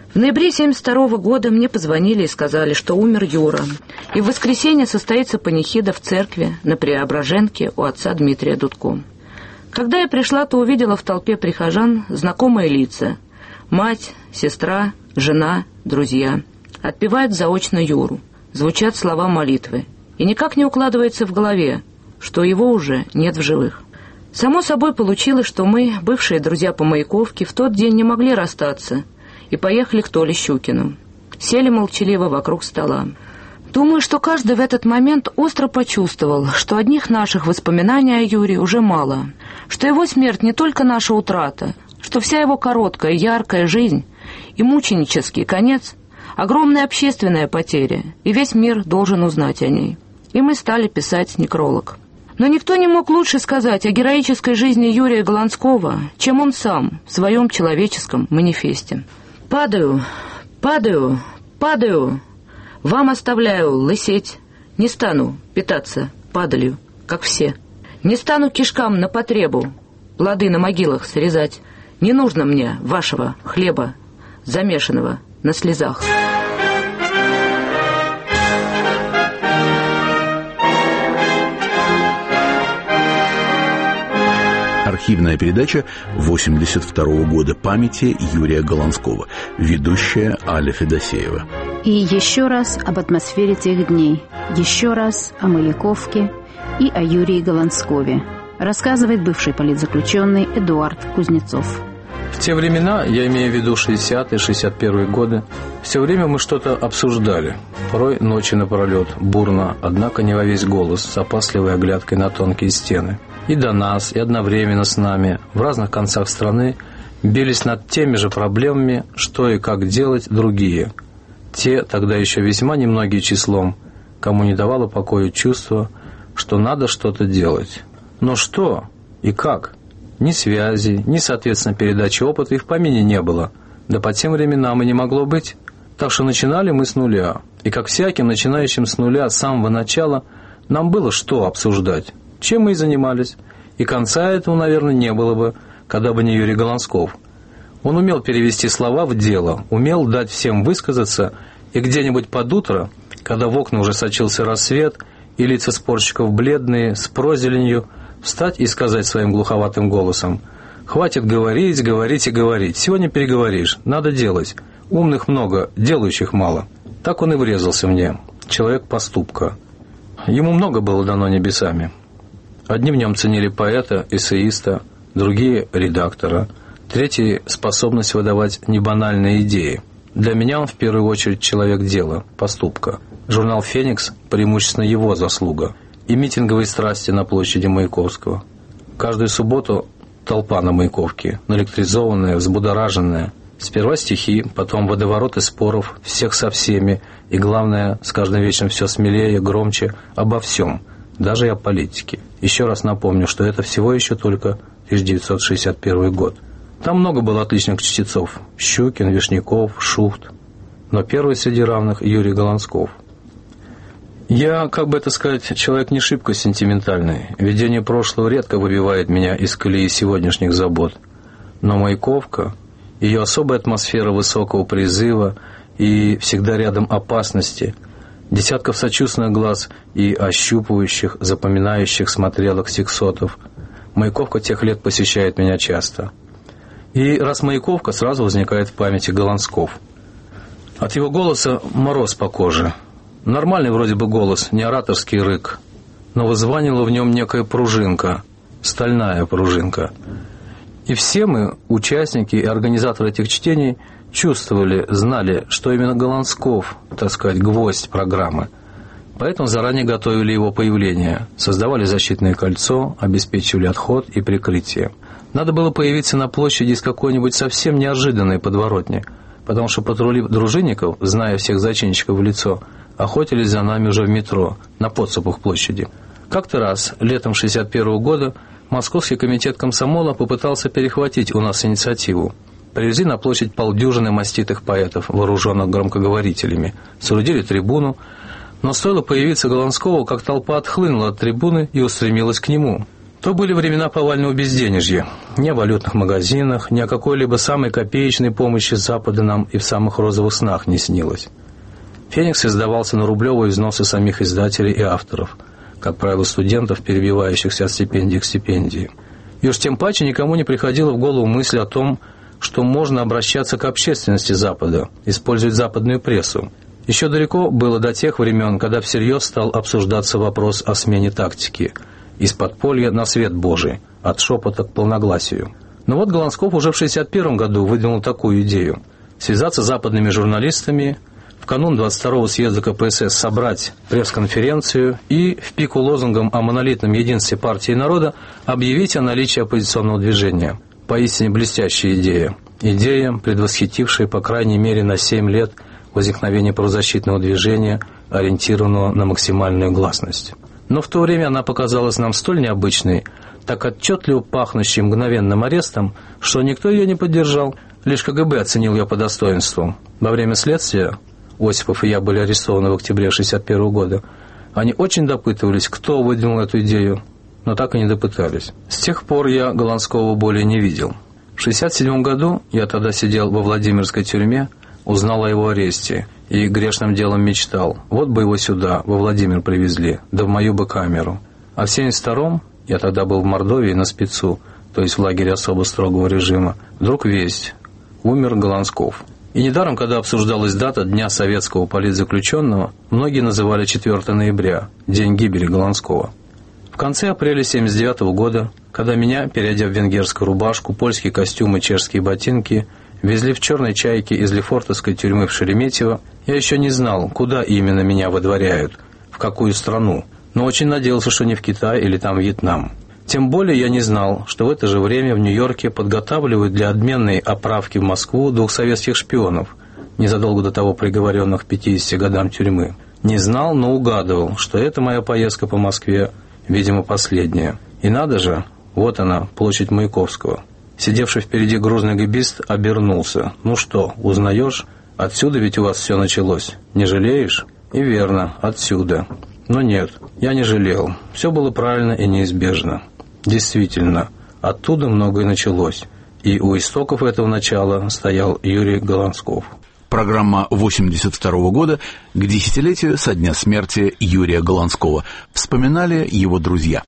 В ноябре семьдесят второго года мне позвонили и сказали, что умер Юра, и в воскресенье состоится панихида в церкви на Преображенке у отца Дмитрия Дудко. Когда я пришла, то увидела в толпе прихожан знакомые лица. Мать, сестра, жена, друзья. Отпевают заочно Юру. Звучат слова молитвы. И никак не укладывается в голове, что его уже нет в живых. Само собой получилось, что мы, бывшие друзья по Маяковке, в тот день не могли расстаться и поехали к Толе Щукину. Сели молчаливо вокруг стола. Думаю, что каждый в этот момент остро почувствовал, что одних наших воспоминаний о Юре уже мало, что его смерть не только наша утрата, что вся его короткая, яркая жизнь и мученический конец — огромная общественная потеря, и весь мир должен узнать о ней. И мы стали писать некролог. Но никто не мог лучше сказать о героической жизни Юрия Голландского, чем он сам в своем человеческом манифесте. «Падаю, падаю, падаю, вам оставляю лысеть, не стану питаться падалью, как все, не стану кишкам на потребу, плоды на могилах срезать, не нужно мне вашего хлеба, замешанного на слезах». Архивная передача восемьдесят второго года памяти Юрия Голландского. Ведущая Аля Федосеева. И еще раз об атмосфере тех дней, еще раз о Маяковке и о Юрии Голландскове, рассказывает бывший политзаключенный Эдуард Кузнецов. В те времена, я имею в виду шестидесятые, шестьдесят первые годы, все время мы что-то обсуждали, порой ночи напролет, бурно, однако не во весь голос, с опасливой оглядкой на тонкие стены. И до нас, и одновременно с нами, в разных концах страны, бились над теми же проблемами, что и как делать другие. Те, тогда еще весьма немногие числом, кому не давало покоя чувство, что надо что-то делать. Но что и как? Ни связи, ни, соответственно, передачи опыта и в помине не было. Да по тем временам и не могло быть. Так что начинали мы с нуля. И как всяким начинающим с нуля с самого начала, нам было что обсуждать. Чем мы и занимались. И конца этому, наверное, не было бы, когда бы не Юрий Голландсков. Он умел перевести слова в дело, умел дать всем высказаться, и где-нибудь под утро, когда в окна уже сочился рассвет, и лица спорщиков бледные, с прозеленью, встать и сказать своим глуховатым голосом: «Хватит говорить, говорить и говорить, сегодня переговоришь, надо делать, умных много, делающих мало». Так он и врезался мне, человек поступка. Ему много было дано небесами. Одни в нем ценили поэта, эссеиста, другие – редактора, третьи – способность выдавать небанальные идеи. Для меня он в первую очередь человек дела, поступка. Журнал «Феникс» – преимущественно его заслуга. И митинговые страсти на площади Маяковского. Каждую субботу толпа на Маяковке, наэлектризованная, взбудораженная. Сперва стихи, потом водовороты споров, всех со всеми, и, главное, с каждым вечером все смелее, громче, обо всем, даже и о политике. Еще раз напомню, что это всего еще только тысяча девятьсот шестьдесят первый год. Там много было отличных чтецов – Щукин, Вишняков, Шухт. Но первый среди равных – Юрий Голландсков. Я, как бы это сказать, человек не шибко сентиментальный. Видение прошлого редко выбивает меня из колеи сегодняшних забот. Но Маяковка, ее особая атмосфера высокого призыва и всегда рядом опасности, десятков сочувственных глаз и ощупывающих, запоминающих смотрелок сексотов. Маяковка тех лет посещает меня часто. И раз Маяковка, сразу возникает в памяти Голландсков. От его голоса мороз по коже. Нормальный вроде бы голос, не ораторский рык, но вызванила в нем некая пружинка, стальная пружинка. И все мы, участники и организаторы этих чтений, чувствовали, знали, что именно Голландсков, так сказать, гвоздь программы. Поэтому заранее готовили его появление, создавали защитное кольцо, обеспечивали отход и прикрытие. Надо было появиться на площади из какой-нибудь совсем неожиданной подворотни, потому что патрули дружинников, зная всех зачинщиков в лицо, охотились за нами уже в метро, на подступах площади. Как-то раз, летом шестьдесят первого года, Московский комитет комсомола попытался перехватить у нас инициативу. Привезли на площадь полдюжины маститых поэтов, вооруженных громкоговорителями, соорудили трибуну, но стоило появиться Голландскову, как толпа отхлынула от трибуны и устремилась к нему. То были времена повального безденежья. Ни о валютных магазинах, ни о какой-либо самой копеечной помощи с Запада нам и в самых розовых снах не снилось. «Феникс» издавался на рублевые взносы самих издателей и авторов, как правило, студентов, перебивающихся от стипендии к стипендии. И уж тем паче никому не приходила в голову мысль о том, что можно обращаться к общественности Запада, использовать западную прессу. Еще далеко было до тех времен, когда всерьез стал обсуждаться вопрос о смене тактики из подполья на свет Божий, от шепота к полногласию. Но вот Голландсков уже в шестьдесят первом году выдвинул такую идею – связаться с западными журналистами, в канун двадцать второго съезда ка пэ эс эс собрать пресс-конференцию и в пику лозунгом о монолитном единстве партии и народа объявить о наличии оппозиционного движения. Поистине блестящая идея. Идея, предвосхитившая, по крайней мере, на семь лет возникновение правозащитного движения, ориентированного на максимальную гласность. Но в то время она показалась нам столь необычной, так отчетливо пахнущей мгновенным арестом, что никто ее не поддержал. Лишь ка гэ бэ оценил ее по достоинству. Во время следствия, Осипов и я были арестованы в октябре шестьдесят первого года, они очень допытывались, кто выдвинул эту идею, но так и не допытались. С тех пор я Голландского более не видел. В шестьдесят седьмом году, я тогда сидел во Владимирской тюрьме, узнал о его аресте и грешным делом мечтал. Вот бы его сюда, во Владимир привезли, да в мою бы камеру. А в семьдесят втором, я тогда был в Мордовии на спецу, то есть в лагере особо строгого режима, вдруг весть: умер Голландсков. И недаром, когда обсуждалась дата Дня советского политзаключенного, многие называли четвёртого ноября, день гибели Голландского. В конце апреля семьдесят девятого года, когда меня, переодев в венгерскую рубашку, польский костюм и чешские ботинки, везли в черной чайке из Лефортовской тюрьмы в Шереметьево, я еще не знал, куда именно меня выдворяют, в какую страну, но очень надеялся, что не в Китай или там Вьетнам. Тем более я не знал, что в это же время в Нью-Йорке подготавливают для обменной отправки в Москву двух советских шпионов, незадолго до того приговоренных к пятидесяти годам тюрьмы. Не знал, но угадывал, что это моя поездка по Москве, видимо, последняя. И надо же, вот она, площадь Маяковского. Сидевший впереди грузный гэбист обернулся. «Ну что, узнаешь? Отсюда ведь у вас все началось. Не жалеешь?» И верно, отсюда. Но нет, я не жалел. Все было правильно и неизбежно. Действительно, оттуда многое началось. И у истоков этого начала стоял Юрий Голландсков. Программа восемьдесят второго года к десятилетию со дня смерти Юрия Голландского. Вспоминали его друзья.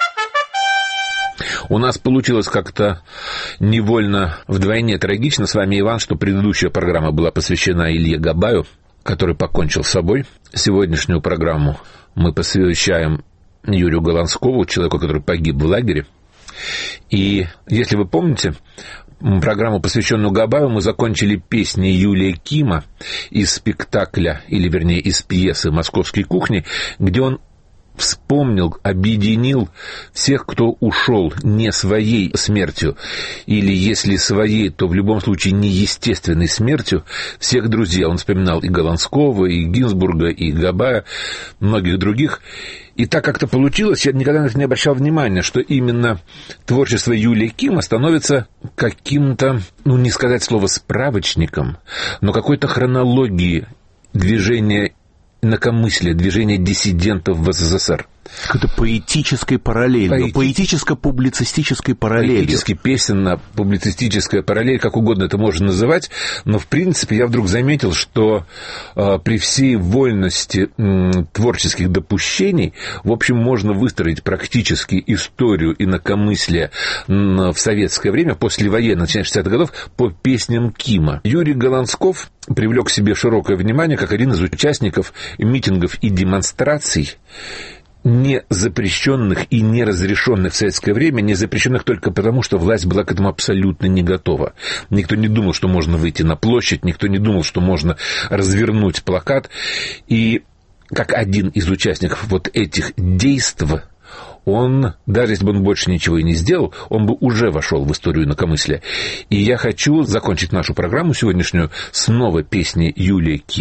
У нас получилось как-то невольно вдвойне трагично с вами, Иван, что предыдущая программа была посвящена Илье Габаю, который покончил с собой. Сегодняшнюю программу мы посвящаем Юрию Голландскову, человеку, который погиб в лагере. И, если вы помните, программу, посвященную Габаю, мы закончили песней Юлия Кима из спектакля, или, вернее, из пьесы «Московские кухни», где он вспомнил, объединил всех, кто ушел не своей смертью, или если своей, то в любом случае неестественной смертью, всех друзей. Он вспоминал и Голландского, и Гинзбурга, и Габая, многих других. И так как-то получилось, я никогда на это не обращал внимания, что именно творчество Юлия Кима становится каким-то, ну, не сказать слово справочником, но какой-то хронологией движения инакомыслия, движения диссидентов в эс эс эс эр. Какой-то поэтической параллелью, Поэти... поэтическо-публицистической параллелью. Поэтически-песенно-публицистическая параллель, как угодно это можно называть, но, в принципе, я вдруг заметил, что э, при всей вольности э, творческих допущений, в общем, можно выстроить практически историю инакомыслия э, в советское время, послевоенно, начиная с шестидесятых годов, по песням Кима. Юрий Голландсков привлек к себе широкое внимание как один из участников митингов и демонстраций, не запрещенных и не разрешенных в советское время, не запрещенных только потому, что власть была к этому абсолютно не готова. Никто не думал, что можно выйти на площадь, никто не думал, что можно развернуть плакат. И как один из участников вот этих действий, он, даже если бы он больше ничего и не сделал, он бы уже вошел в историю инакомыслия. И я хочу закончить нашу программу сегодняшнюю снова песней Юлия Кима,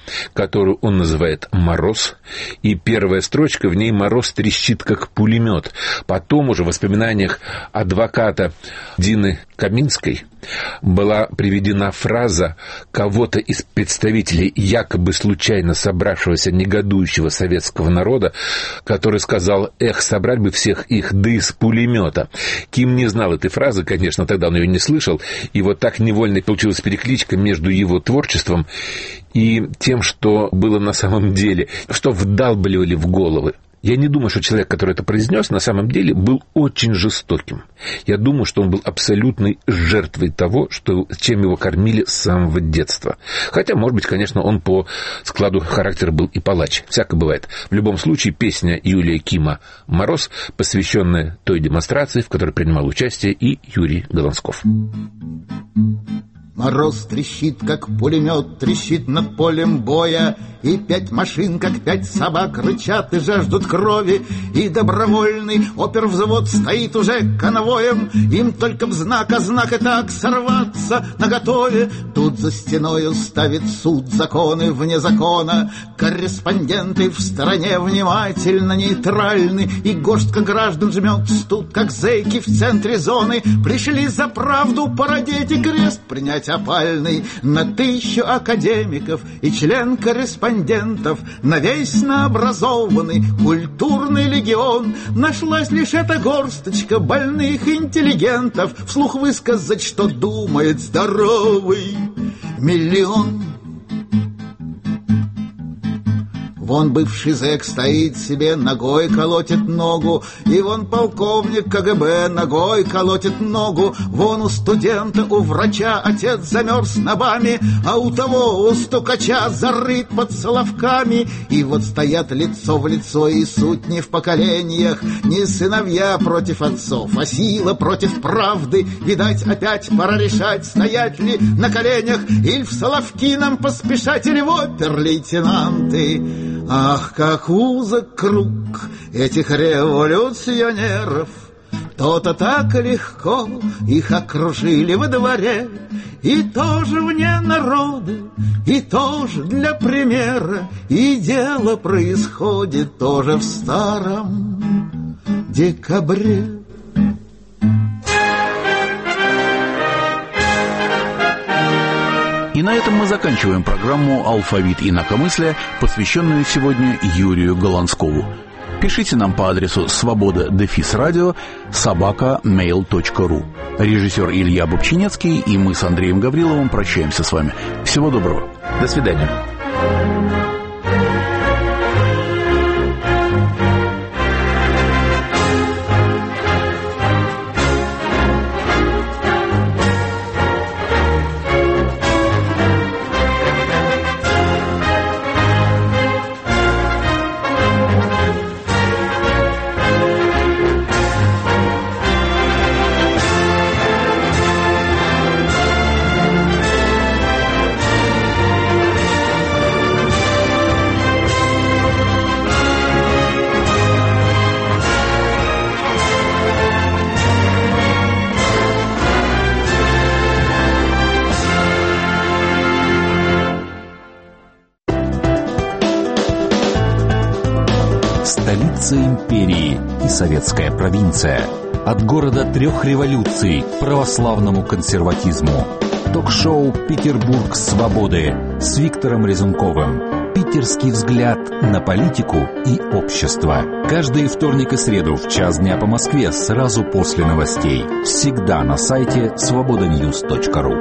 которую он называет «Мороз», и первая строчка в ней «Мороз трещит, как пулемет». Потом уже в воспоминаниях адвоката Дины Каминской была приведена фраза кого-то из представителей якобы случайно собравшегося негодующего советского народа, который сказал: «Эх, собрать бы всех их, да из пулемета». Ким не знал этой фразы, конечно, тогда он ее не слышал, и вот так невольно получилась перекличка между его творчеством и тем, что было на самом деле, что вдалбливали в головы. Я не думаю, что человек, который это произнес, на самом деле был очень жестоким. Я думаю, что он был абсолютной жертвой того, что, чем его кормили с самого детства. Хотя, может быть, конечно, он по складу характера был и палач. Всяко бывает. В любом случае, песня Юлия Кима «Мороз», посвященная той демонстрации, в которой принимал участие и Юрий Голансков. Мороз трещит, как пулемет, трещит над полем боя, и пять машин, как пять собак, рычат и жаждут крови, и добровольный опервзвод стоит уже конвоем, им только в знак, а знак и так сорваться наготове. Тут за стеною ставит суд законы вне закона, корреспонденты в стороне внимательно нейтральны, и горстка граждан жмет тут, как зэки в центре зоны, пришли за правду породеть и крест принять опальный на тысячу академиков и член корреспондентов, на весь наобразованный культурный легион. Нашлась лишь эта горсточка больных интеллигентов вслух высказать, что думает здоровый миллион. Вон бывший зэк стоит себе, ногой колотит ногу, и вон полковник КГБ ногой колотит ногу. Вон у студента, у врача отец замерз набами, а у того, у стукача зарыт под соловками. И вот стоят лицо в лицо, и суть не в поколениях, не сыновья против отцов, а сила против правды. Видать, опять пора решать, стоять ли на коленях, или в соловки нам поспешать, или в опер-лейтенанты. Ах, как узок круг этих революционеров! То-то так легко их окружили во дворе, и тоже вне народа, и тоже для примера, и дело происходит тоже в старом декабре. И на этом мы заканчиваем программу «Алфавит инакомыслия», посвященную сегодня Юрию Голанскову. Пишите нам по адресу свобода дефис радио собака мейл точка ру. Режиссер Илья Бобчинецкий и мы с Андреем Гавриловым прощаемся с вами. Всего доброго. До свидания. Столица империи и советская провинция. От города трех революций к православному консерватизму. Ток-шоу «Петербург свободы» с Виктором Резунковым. Питерский взгляд на политику и общество. Каждый вторник и среду в час дня по Москве сразу после новостей. Всегда на сайте свобода ньюс точка ру.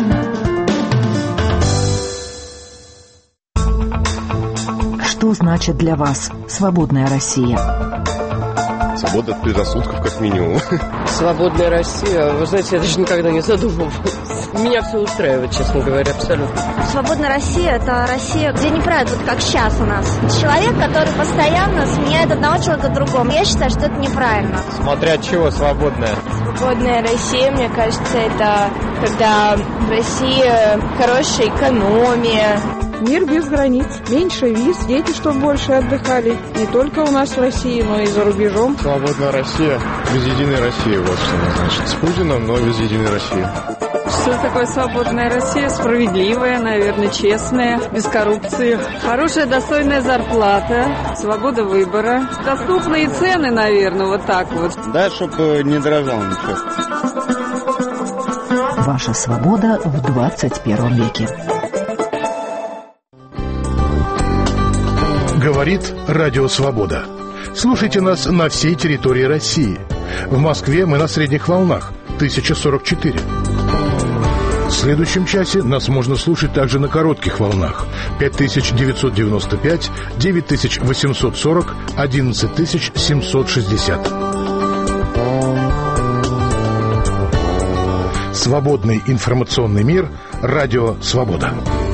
Что значит для вас свободная Россия? Свобода от предрассудков, как минимум. Свободная Россия, вы знаете, я даже никогда не задумывалась. Меня все устраивает, честно говоря, абсолютно. Свободная Россия – это Россия, где не правят, вот как сейчас у нас. Человек, который постоянно сменяет одного человека другому. Я считаю, что это неправильно. Смотря от чего свободная? Свободная Россия, мне кажется, это когда в России хорошая экономия. Мир без границ, меньше виз, дети, чтобы больше отдыхали. Не только у нас в России, но и за рубежом. Свободная Россия без единой России, вот что она значит. С Путиным, но без единой России. Что такое свободная Россия? Справедливая, наверное, честная, без коррупции. Хорошая, достойная зарплата, свобода выбора. Доступные цены, наверное, вот так вот. Да, чтобы не дорожало ничего. Ваша свобода в двадцать первом веке. Говорит Радио Свобода. Слушайте нас на всей территории России. В Москве мы на средних волнах тысяча сорок четыре. В следующем часе нас можно слушать также на коротких волнах пять тысяч девятьсот девяносто пять, девять тысяч восемьсот сорок, одиннадцать тысяч семьсот шестьдесят. Свободный информационный мир. Радио Свобода.